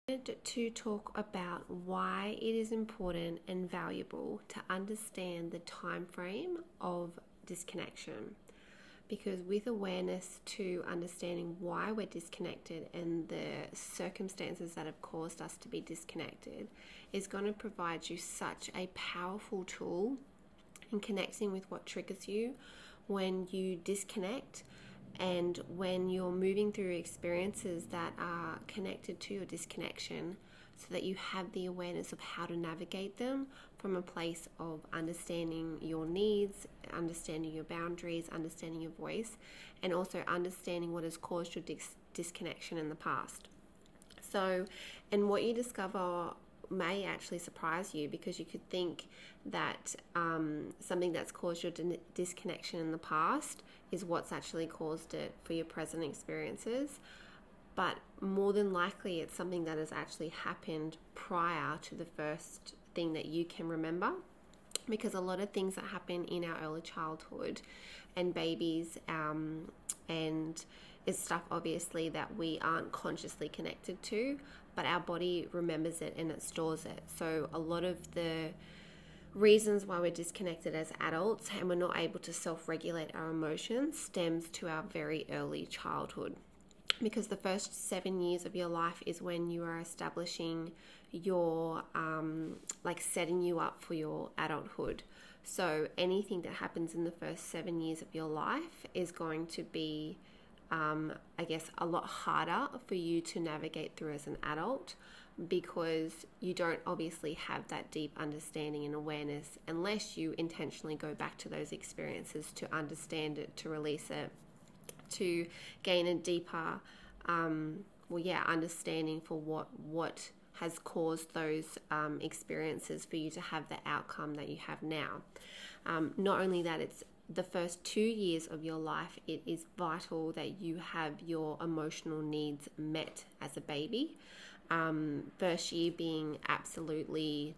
To talk about why it is important and valuable to understand the time frame of disconnection, because with awareness to understanding why we're disconnected and the circumstances that have caused us to be disconnected is going to provide you such a powerful tool in connecting with what triggers you when you disconnect and when you're moving through experiences that are connected to your disconnection, so that you have the awareness of how to navigate them from a place of understanding your needs, understanding your boundaries, understanding your voice, and also understanding what has caused your disconnection in the past. So, and what you discover may actually surprise you, because you could think that something that's caused your disconnection in the past is what's actually caused it for your present experiences. But more than likely, it's something that has actually happened prior to the first thing that you can remember. Because a lot of things that happen in our early childhood and babies, and it's stuff obviously that we aren't consciously connected to, but our body remembers it and it stores it. So a lot of the reasons why we're disconnected as adults and we're not able to self-regulate our emotions stems to our very early childhood. Because the first 7 years of your life is when you are establishing your, setting you up for your adulthood. So anything that happens in the first 7 years of your life is going to be, a lot harder for you to navigate through as an adult, because you don't obviously have that deep understanding and awareness unless you intentionally go back to those experiences to understand it, to release it, to gain a deeper understanding for what has caused those experiences for you to have the outcome that you have now. Not only that, it's the first 2 years of your life, it is vital that you have your emotional needs met as a baby. First year being absolutely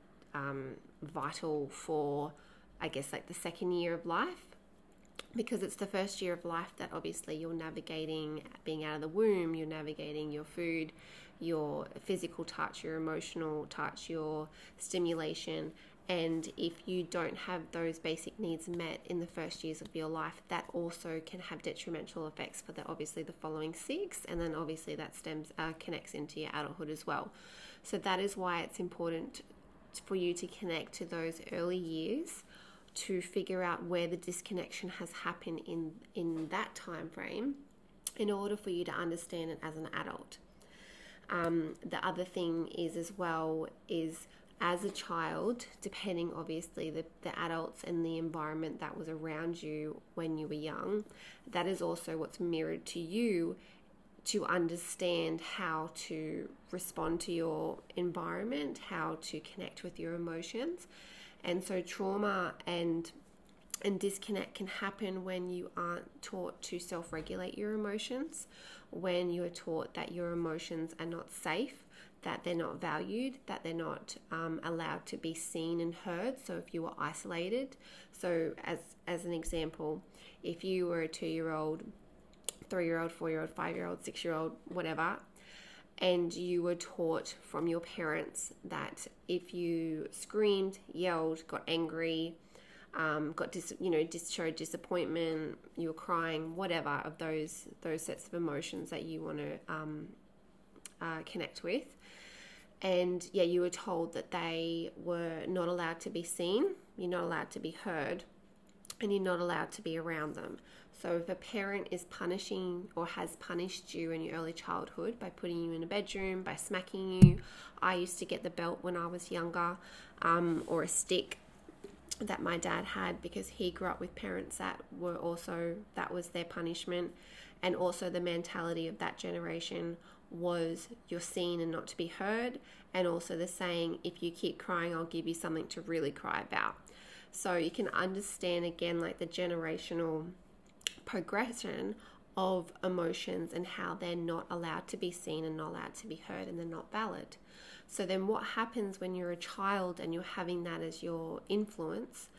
vital for, the second year of life, because it's the first year of life that obviously you're navigating being out of the womb, you're navigating your food, your physical touch, your emotional touch, your stimulation. And if you don't have those basic needs met in the first years of your life, that also can have detrimental effects for the following 6, and then obviously that connects into your adulthood as well. So that is why it's important for you to connect to those early years, to figure out where the disconnection has happened in that time frame, in order for you to understand it as an adult. The other thing is as well is, as a child, depending obviously the adults and the environment that was around you when you were young, that is also what's mirrored to you, to understand how to respond to your environment, how to connect with your emotions. And so trauma and disconnect can happen when you aren't taught to self-regulate your emotions, when you are taught that your emotions are not safe, that they're not valued, that they're not allowed to be seen and heard. So if you were isolated, so as an example, if you were a 2-year-old, 3-year-old, 4-year-old, 5-year-old, 6-year-old, whatever, and you were taught from your parents that if you screamed, yelled, got angry, showed disappointment, you were crying, whatever of those sets of emotions that you want to connect with, and you were told that they were not allowed to be seen, you're not allowed to be heard, and you're not allowed to be around them. So if a parent is punishing or has punished you in your early childhood by putting you in a bedroom, by smacking you, I used to get the belt when I was younger, or a stick that my dad had, because he grew up with parents that was their punishment. And also the mentality of that generation was you're seen and not to be heard. And also the saying, if you keep crying, I'll give you something to really cry about. So you can understand again, like the generational progression of emotions and how they're not allowed to be seen and not allowed to be heard, and they're not valid. So then what happens when you're a child and you're having that as your influence,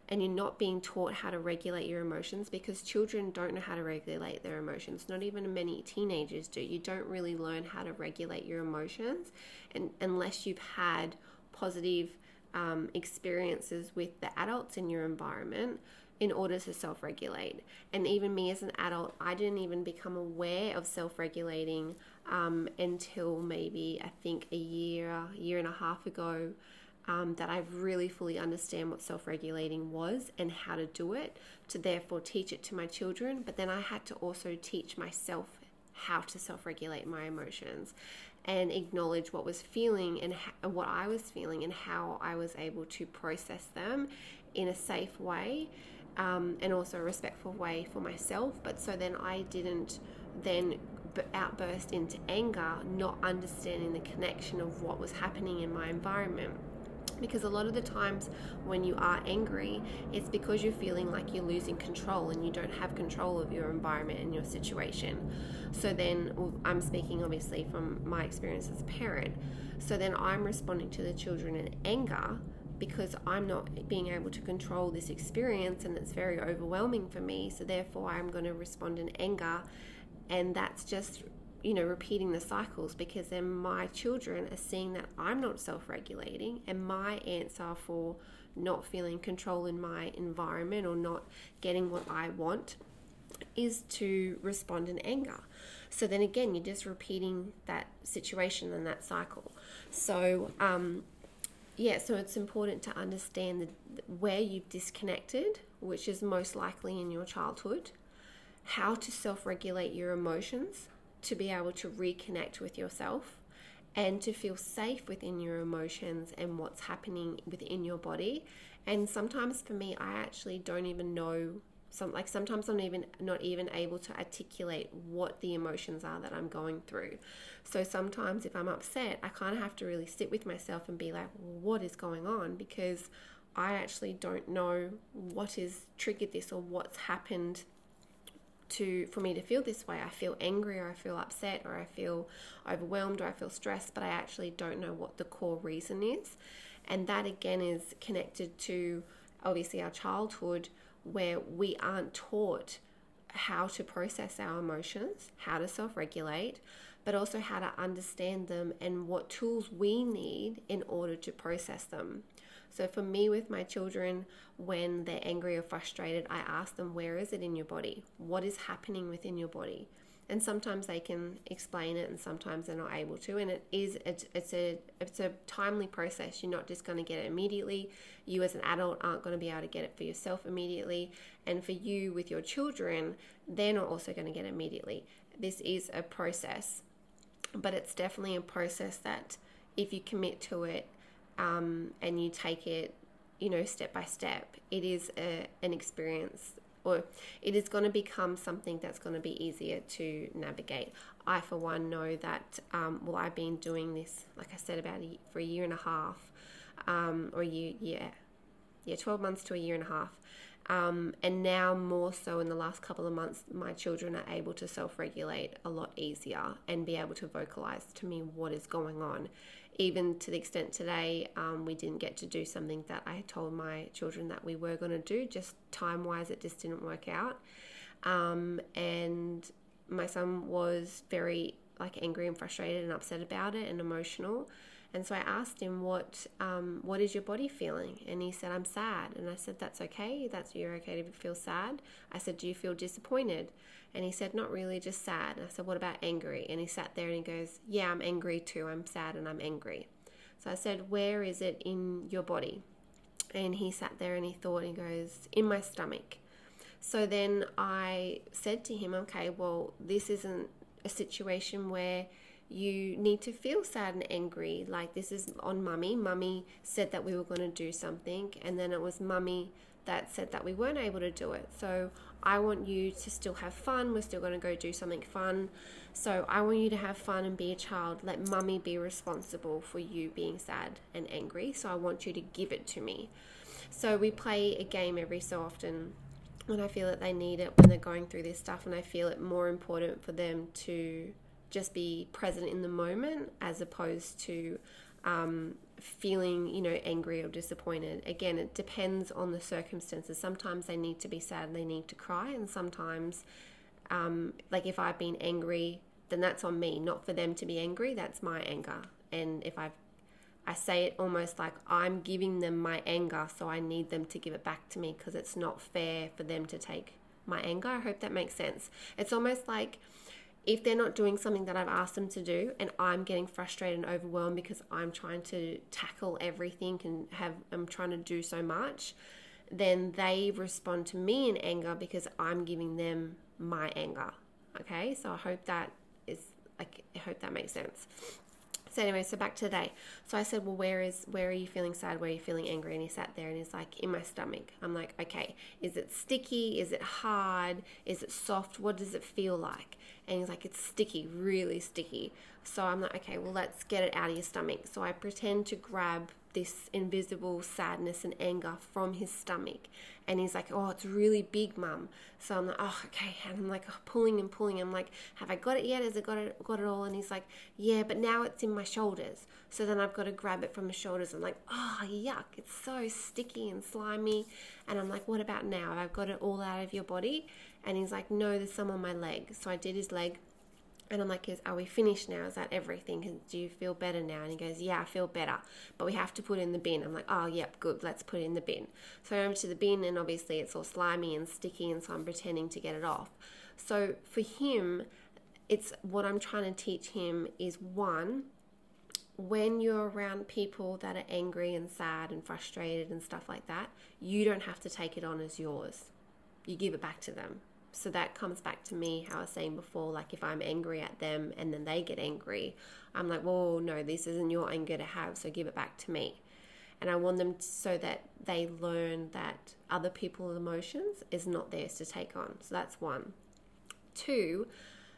and you're not being taught how to regulate your emotions, because children don't know how to regulate their emotions. Not even many teenagers do. You don't really learn how to regulate your emotions unless you've had positive experiences with the adults in your environment in order to self-regulate. And even me as an adult, I didn't even become aware of self-regulating until maybe I think a year and a half ago, that I really fully understand what self-regulating was and how to do it, to therefore teach it to my children. But then I had to also teach myself how to self-regulate my emotions and acknowledge what was feeling and what I was feeling and how I was able to process them in a safe way, and also a respectful way for myself. But so then I didn't then outburst into anger, not understanding the connection of what was happening in my environment. Because a lot of the times when you are angry, it's because you're feeling like you're losing control and you don't have control of your environment and your situation. So then, I'm speaking obviously from my experience as a parent, so then I'm responding to the children in anger because I'm not being able to control this experience and it's very overwhelming for me. So therefore I'm going to respond in anger, and that's just repeating the cycles, because then my children are seeing that I'm not self-regulating, and my answer for not feeling control in my environment or not getting what I want is to respond in anger. So then again, you're just repeating that situation and that cycle. So so it's important to understand where you've disconnected, which is most likely in your childhood, how to self-regulate your emotions, to be able to reconnect with yourself and to feel safe within your emotions and what's happening within your body. And sometimes for me, I actually don't even know, sometimes I'm not even able to articulate what the emotions are that I'm going through. So sometimes if I'm upset, I kind of have to really sit with myself and be like, well, what is going on? Because I actually don't know what has triggered this or what's happened for me to feel this way. I feel angry, or I feel upset, or I feel overwhelmed, or I feel stressed, but I actually don't know what the core reason is. And that again is connected to obviously our childhood, where we aren't taught how to process our emotions, how to self-regulate, but also how to understand them and what tools we need in order to process them. So for me, with my children, when they're angry or frustrated, I ask them, where is it in your body? What is happening within your body? And sometimes they can explain it, and sometimes they're not able to. And it's a timely process. You're not just going to get it immediately. You as an adult aren't going to be able to get it for yourself immediately. And for you with your children, they're not also going to get it immediately. This is a process, but it's definitely a process that if you commit to it, and you take it, step by step, it is an experience, or it is going to become something that's going to be easier to navigate. I, for one, know that, I've been doing this, like I said, for a year and a half, 12 months to a year and a half. And now more so in the last couple of months, my children are able to self-regulate a lot easier and be able to vocalize to me what is going on. Even to the extent today, we didn't get to do something that I had told my children that we were going to do. Just time-wise, it just didn't work out. And my son was very angry and frustrated and upset about it and emotional. And so I asked him, what is your body feeling? And he said, I'm sad. And I said, that's okay. You're okay to feel sad. I said, do you feel disappointed? And he said, not really, just sad. And I said, what about angry? And he sat there and he goes, yeah, I'm angry too. I'm sad and I'm angry. So I said, where is it in your body? And he sat there and he thought, and he goes, in my stomach. So then I said to him, okay, well, this isn't a situation where you need to feel sad and angry. This is on mummy. Mummy said that we were going to do something, and then it was mummy that said that we weren't able to do it. So I want you to still have fun. We're still going to go do something fun. So I want you to have fun and be a child. Let mummy be responsible for you being sad and angry. So I want you to give it to me. So we play a game every so often when I feel that they need it, when they're going through this stuff, and I feel it more important for them to just be present in the moment, as opposed to feeling, angry or disappointed. Again, it depends on the circumstances. Sometimes they need to be sad and they need to cry, and sometimes, like if I've been angry, then that's on me, not for them to be angry. That's my anger. And if I say it almost like I'm giving them my anger, so I need them to give it back to me because it's not fair for them to take my anger. I hope that makes sense. It's almost like if they're not doing something that I've asked them to do and I'm getting frustrated and overwhelmed because I'm trying to tackle everything and I'm trying to do so much, then they respond to me in anger because I'm giving them my anger. Okay, so I hope that makes sense. So anyway, so back to today. So I said, well, where are you feeling sad? Where are you feeling angry? And he sat there and he's like, in my stomach. I'm like, okay, is it sticky? Is it hard? Is it soft? What does it feel like? And he's like, it's sticky, really sticky. So I'm like, okay, well, let's get it out of your stomach. So I pretend to grab this invisible sadness and anger from his stomach. And he's like, oh, it's really big, Mum. So I'm like, oh, okay. And I'm like pulling and pulling. I'm like, have I got it yet? Has it got it all? And he's like, yeah, but now it's in my shoulders. So then I've got to grab it from his shoulders. I'm like, oh, yuck. It's so sticky and slimy. And I'm like, what about now? Have I got it all out of your body? And he's like, no, there's some on my leg. So I did his leg. And I'm like, are we finished now? Is that everything? Do you feel better now? And he goes, yeah, I feel better, but we have to put it in the bin. I'm like, oh, yep, good, let's put it in the bin. So I went to the bin, and obviously it's all slimy and sticky, and so I'm pretending to get it off. So for him, it's what I'm trying to teach him is, one, when you're around people that are angry and sad and frustrated and stuff like that, you don't have to take it on as yours. You give it back to them. So that comes back to me, how I was saying before, like if I'm angry at them and then they get angry, I'm like, well, no, this isn't your anger to have, so give it back to me. And I want them so that they learn that other people's emotions is not theirs to take on. So that's one. Two,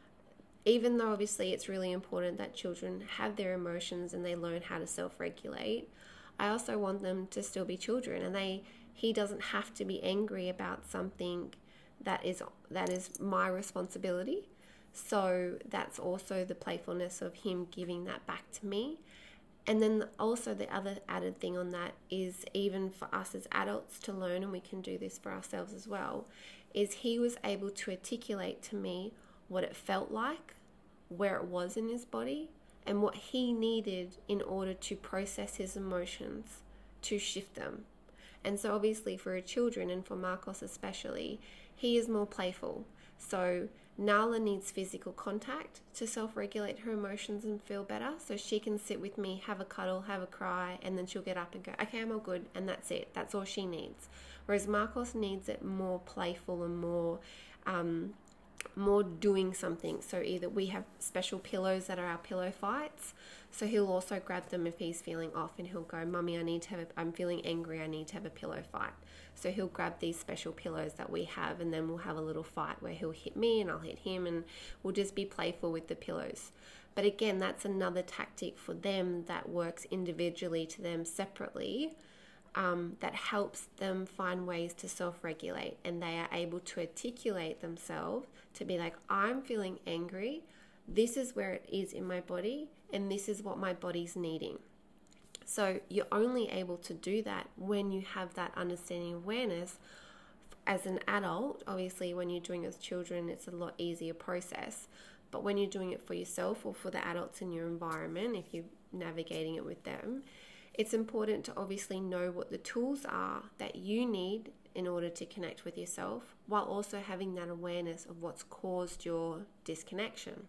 even though obviously it's really important that children have their emotions and they learn how to self-regulate, I also want them to still be children, and he doesn't have to be angry about something that is my responsibility. So that's also the playfulness of him giving that back to me. And then also the other added thing on that is, even for us as adults to learn, and we can do this for ourselves as well, is he was able to articulate to me what it felt like, where it was in his body, and what he needed in order to process his emotions, to shift them. And so obviously for our children, and for Marcos especially, he is more playful. So Nala needs physical contact to self-regulate her emotions and feel better. So she can sit with me, have a cuddle, have a cry, and then she'll get up and go, okay, I'm all good, and that's it. That's all she needs. Whereas Marcos needs it more playful and more doing something. So either we have special pillows that are our pillow fights. So he'll also grab them if he's feeling off, and he'll go, Mummy, I'm feeling angry, I need to have a pillow fight. So he'll grab these special pillows that we have, and then we'll have a little fight where he'll hit me and I'll hit him, and we'll just be playful with the pillows. But again, that's another tactic for them that works individually to them separately, that helps them find ways to self-regulate, and they are able to articulate themselves to be like, I'm feeling angry, this is where it is in my body, and this is what my body's needing. So you're only able to do that when you have that understanding awareness. As an adult, obviously when you're doing it with children, it's a lot easier process. But when you're doing it for yourself or for the adults in your environment, if you're navigating it with them, it's important to obviously know what the tools are that you need in order to connect with yourself, while also having that awareness of what's caused your disconnection.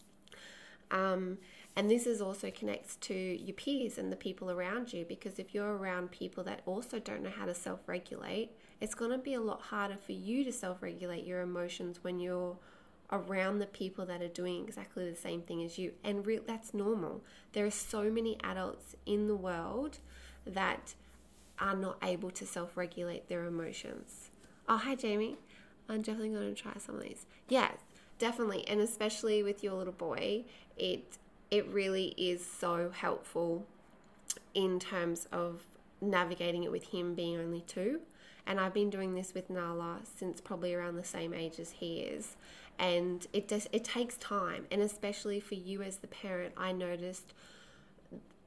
And this is also connects to your peers and the people around you, because if you're around people that also don't know how to self-regulate, it's going to be a lot harder for you to self-regulate your emotions when you're around the people that are doing exactly the same thing as you. And that's normal. There are so many adults in the world that are not able to self-regulate their emotions. Oh, hi Jamie. I'm definitely going to try some of these. Yes, definitely. And especially with your little boy, it really is so helpful in terms of navigating it with him being only 2. And I've been doing this with Nala since probably around the same age as he is. And it takes time. And especially for you as the parent, I noticed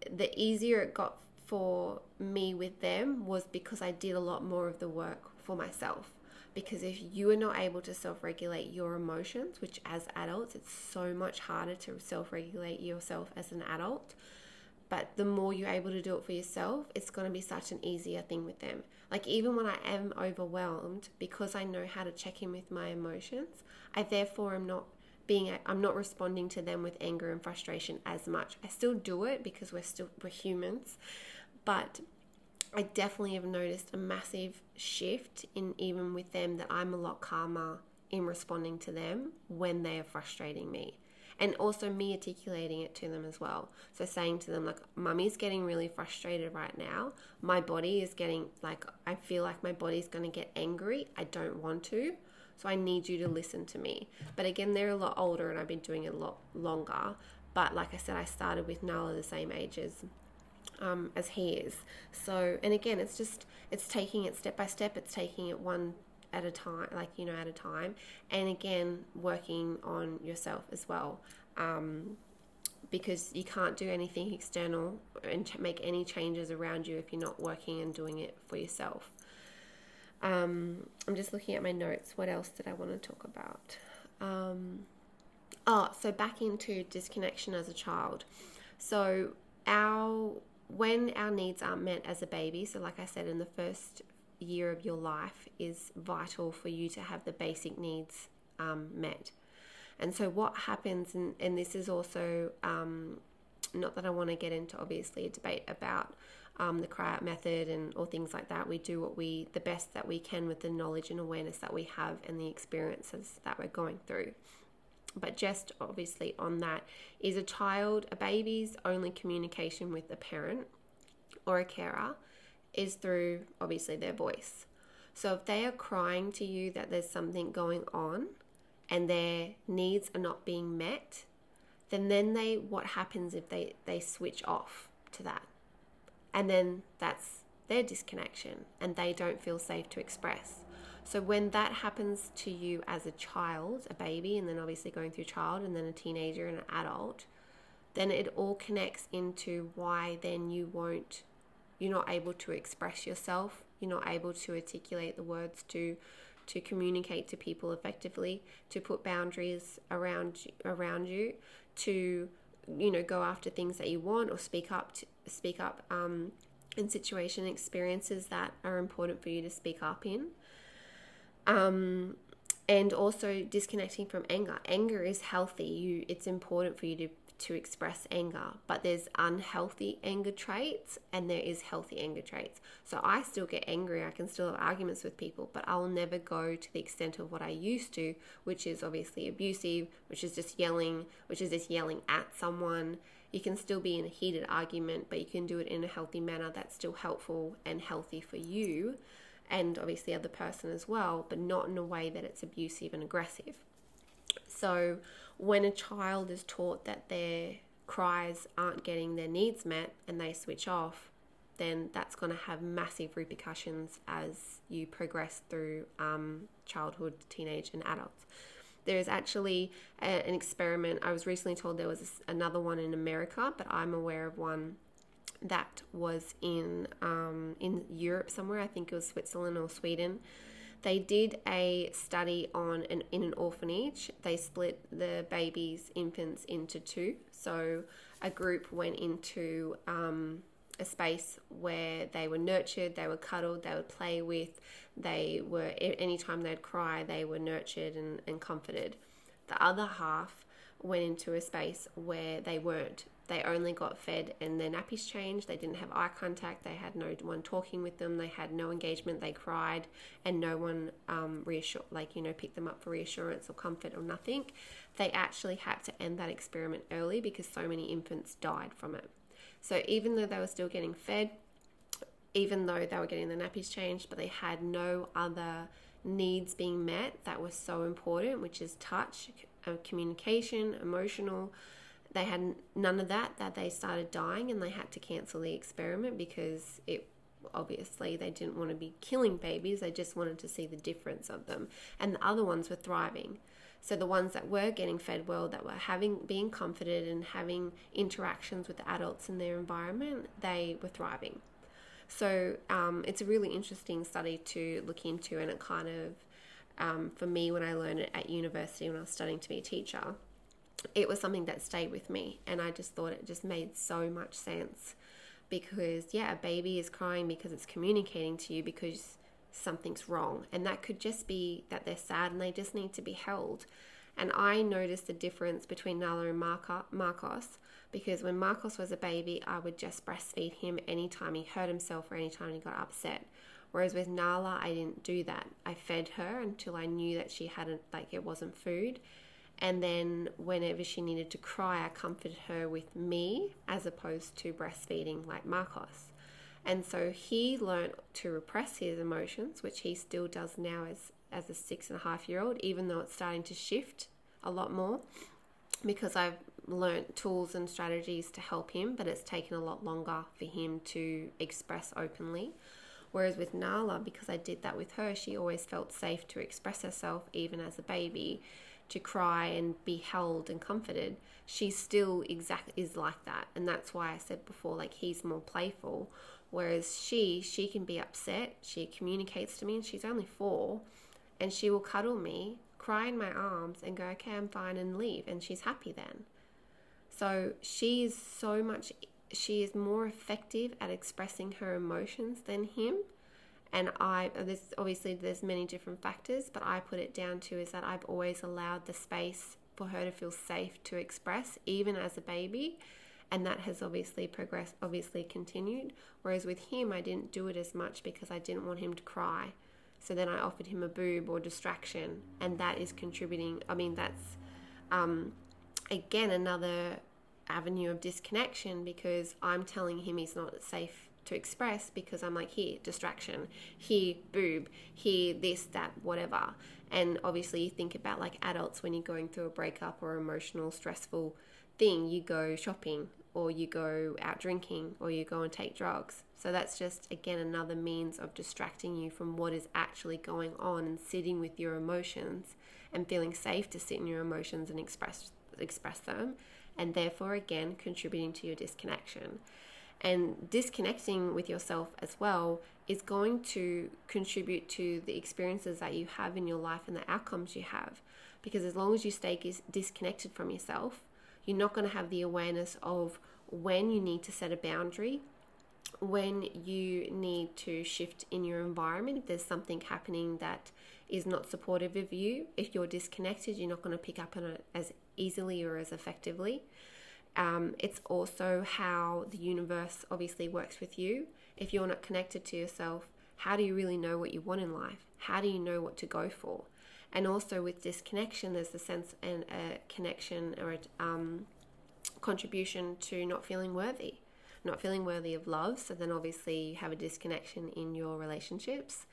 the easier it got for me with them was because I did a lot more of the work for myself. Because if you are not able to self-regulate your emotions, which as adults, it's so much harder to self-regulate yourself as an adult, but the more you're able to do it for yourself, it's going to be such an easier thing with them. Like even when I am overwhelmed, because I know how to check in with my emotions, I therefore I'm not responding to them with anger and frustration as much. I still do it because we're humans, but I definitely have noticed a massive shift in even with them, that I'm a lot calmer in responding to them when they are frustrating me. And also me articulating it to them as well. So saying to them, like, Mummy's getting really frustrated right now. My body is getting, like, I feel like my body's going to get angry. I don't want to. So I need you to listen to me. But again, they're a lot older and I've been doing it a lot longer. But like I said, I started with Nala the same age as he is. So, and again, it's taking it step by step. It's taking it one at a time, at a time. And again, working on yourself as well. Because you can't do anything external and make any changes around you if you're not working and doing it for yourself. I'm just looking at my notes. What else did I want to talk about? So back into disconnection as a child. So when our needs aren't met as a baby, so like I said, in the first year of your life is vital for you to have the basic needs met. And so what happens, and this is also, not that I want to get into obviously a debate about the cry out method or things like that. We do the best that we can with the knowledge and awareness that we have and the experiences that we're going through. But just obviously on that, is a baby's only communication with a parent or a carer is through obviously their voice. So if they are crying to you that there's something going on and their needs are not being met, then what happens if they switch off to that? And then that's their disconnection and they don't feel safe to express. So when that happens to you as a child, a baby, and then obviously going through child and then a teenager and an adult, then it all connects into why then you're not able to express yourself. You're not able to articulate the words to communicate to people effectively, to put boundaries around you, to go after things that you want or speak up in situation experiences that are important for you to speak up in. And also disconnecting from anger. Anger is healthy. It's important for you to express anger, but there's unhealthy anger traits and there is healthy anger traits. So I still get angry. I can still have arguments with people, but I'll never go to the extent of what I used to, which is obviously abusive, which is just yelling at someone. You can still be in a heated argument, but you can do it in a healthy manner that's still helpful and healthy for you and obviously the other person as well, but not in a way that it's abusive and aggressive. So when a child is taught that their cries aren't getting their needs met and they switch off, then that's going to have massive repercussions as you progress through childhood, teenage and adults. There is actually an experiment. I was recently told there was another one in America, but I'm aware of one that was in Europe somewhere. I think it was Switzerland or Sweden. They did a study in an orphanage. They split the infants into two. So a group went into a space where they were nurtured, they were cuddled, they would play with, anytime they'd cry, they were nurtured and comforted. The other half went into a space where they weren't. They only got fed and their nappies changed. They didn't have eye contact. They had no one talking with them. They had no engagement. They cried and no one picked them up for reassurance or comfort or nothing. They actually had to end that experiment early because so many infants died from it. So even though they were still getting fed, even though they were getting their nappies changed, but they had no other needs being met that was so important, which is touch, communication, emotional. They had none of that they started dying and they had to cancel the experiment because obviously they didn't want to be killing babies. They just wanted to see the difference of them. And the other ones were thriving. So the ones that were getting fed well, that were being comforted and having interactions with the adults in their environment, they were thriving. So it's a really interesting study to look into, and it kind of, for me, when I learned it at university when I was studying to be a teacher, it was something that stayed with me, and I just thought it just made so much sense. Because a baby is crying because it's communicating to you because something's wrong, and that could just be that they're sad and they just need to be held. And I noticed the difference between Nala and Marcos, because when Marcos was a baby, I would just breastfeed him anytime he hurt himself or anytime he got upset. Whereas with Nala, I didn't do that. I fed her until I knew that she hadn't, it wasn't food. And then whenever she needed to cry, I comforted her with me as opposed to breastfeeding like Marcos. And so he learned to repress his emotions, which he still does now as a 6.5-year-old, even though it's starting to shift a lot more, because I've learned tools and strategies to help him, but it's taken a lot longer for him to express openly. Whereas with Nala, because I did that with her, she always felt safe to express herself, even as a baby, to cry and be held and comforted. She still is like that. And that's why I said before, he's more playful. Whereas she can be upset. She communicates to me, and she's only 4, and she will cuddle me, cry in my arms, and go, okay, I'm fine, and leave. And she's happy then. So she is more effective at expressing her emotions than him. And there's many different factors, but I put it down to is that I've always allowed the space for her to feel safe to express, even as a baby. And that has obviously continued. Whereas with him, I didn't do it as much because I didn't want him to cry. So then I offered him a boob or distraction, and that is contributing. That's, again, another avenue of disconnection, because I'm telling him he's not safe to express, because I'm like, here, distraction, here, boob, here, this, that, whatever. And obviously you think about adults, when you're going through a breakup or emotional, stressful thing, you go shopping, or you go out drinking, or you go and take drugs. So that's just, again, another means of distracting you from what is actually going on, and sitting with your emotions and feeling safe to sit in your emotions and express them, and therefore, again, contributing to your disconnection. And disconnecting with yourself as well is going to contribute to the experiences that you have in your life and the outcomes you have. Because as long as you stay disconnected from yourself, you're not going to have the awareness of when you need to set a boundary, when you need to shift in your environment. If there's something happening that is not supportive of you, if you're disconnected, you're not going to pick up on it as easily or as effectively. It's also how the universe obviously works with you. If you're not connected to yourself, how do you really know what you want in life? How do you know what to go for? And also with disconnection, there's a sense and a connection or a contribution to not feeling worthy of love. So then obviously you have a disconnection in your relationships.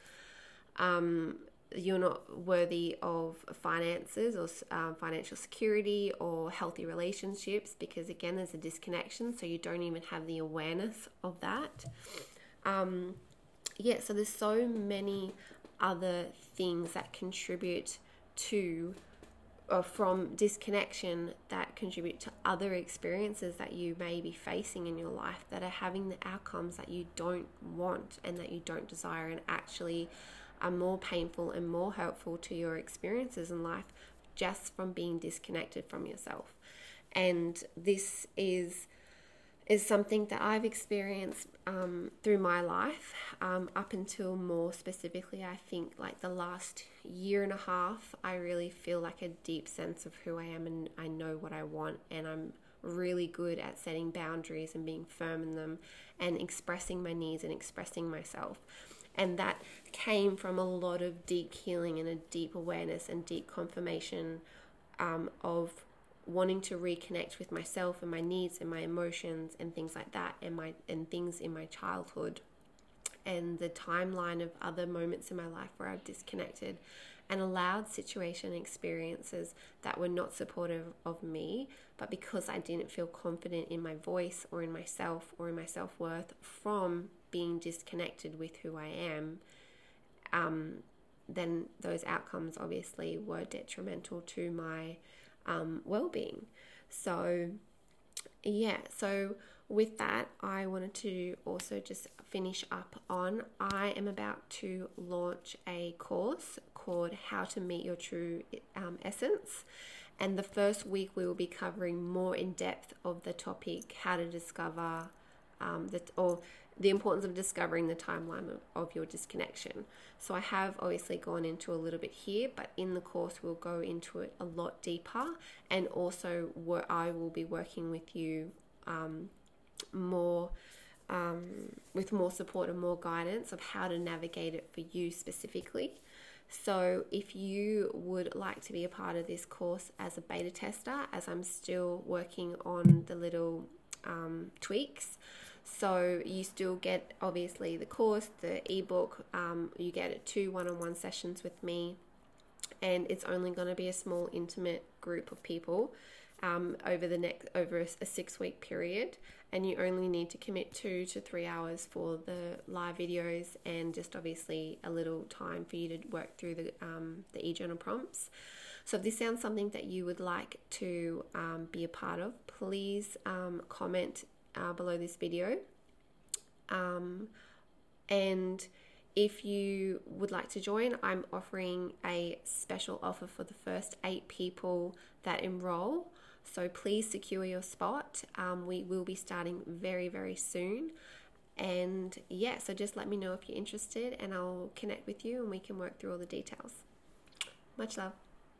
You're not worthy of finances or financial security or healthy relationships, because again, there's a disconnection, so you don't even have the awareness of that. So there's so many other things that contribute to or from disconnection that contribute to other experiences that you may be facing in your life that are having the outcomes that you don't want and that you don't desire, and actually are more painful and more hurtful to your experiences in life just from being disconnected from yourself. And this is something that I've experienced through my life, up until more specifically, I think the last year and a half, I really feel a deep sense of who I am, and I know what I want, and I'm really good at setting boundaries and being firm in them and expressing my needs and expressing myself. And that came from a lot of deep healing and a deep awareness and deep confirmation of wanting to reconnect with myself and my needs and my emotions and things like that, and things in my childhood, and the timeline of other moments in my life where I've disconnected and allowed situation and experiences that were not supportive of me, but because I didn't feel confident in my voice or in myself or in my self-worth from being disconnected with who I am, then those outcomes obviously were detrimental to my well-being. So with that, I wanted to also just finish up on, I am about to launch a course called How to Meet Your True Essence. And the first week we will be covering more in depth of the topic, how to discover the importance of discovering the timeline of your disconnection. So I have obviously gone into a little bit here, but in the course we'll go into it a lot deeper, and also I will be working with you more with more support and more guidance of how to navigate it for you specifically. So if you would like to be a part of this course as a beta tester, as I'm still working on the little tweaks, so you still get obviously the course, the ebook, you get 2 one-on-one sessions with me, and it's only going to be a small intimate group of people over a 6-week period, and you only need to commit 2 to 3 hours for the live videos, and just obviously a little time for you to work through the eJournal prompts. So if this sounds something that you would like to be a part of, please comment below this video, and if you would like to join, I'm offering a special offer for the first 8 people that enroll. So please secure your spot. We will be starting very, very soon. And so just let me know if you're interested, and I'll connect with you and we can work through all the details. Much love.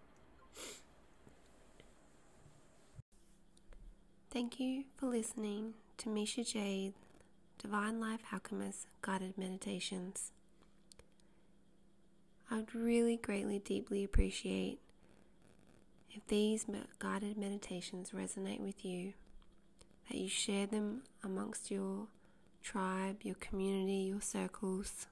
Thank you for listening to Misha Jade, Divine Life Alchemist Guided Meditations. I would really greatly, deeply appreciate if these guided meditations resonate with you, that you share them amongst your tribe, your community, your circles.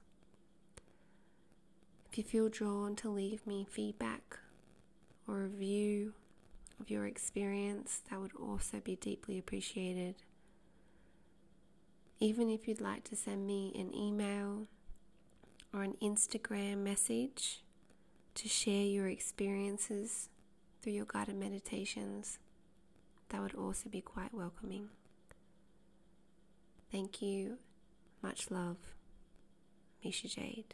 If you feel drawn to leave me feedback or review of your experience, that would also be deeply appreciated. Even if you'd like to send me an email or an Instagram message to share your experiences through your guided meditations, that would also be quite welcoming. Thank you. Much love. Misha Jade.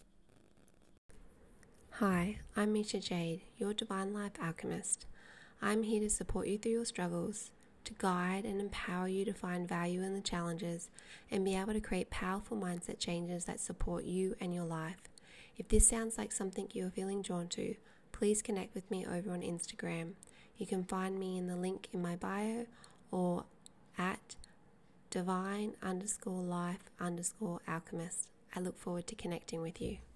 Hi, I'm Misha Jade, your Divine Life Alchemist. I'm here to support you through your struggles, to guide and empower you to find value in the challenges, and be able to create powerful mindset changes that support you and your life. If this sounds like something you're feeling drawn to, please connect with me over on Instagram. You can find me in the link in my bio or at divine_life_alchemist. I look forward to connecting with you.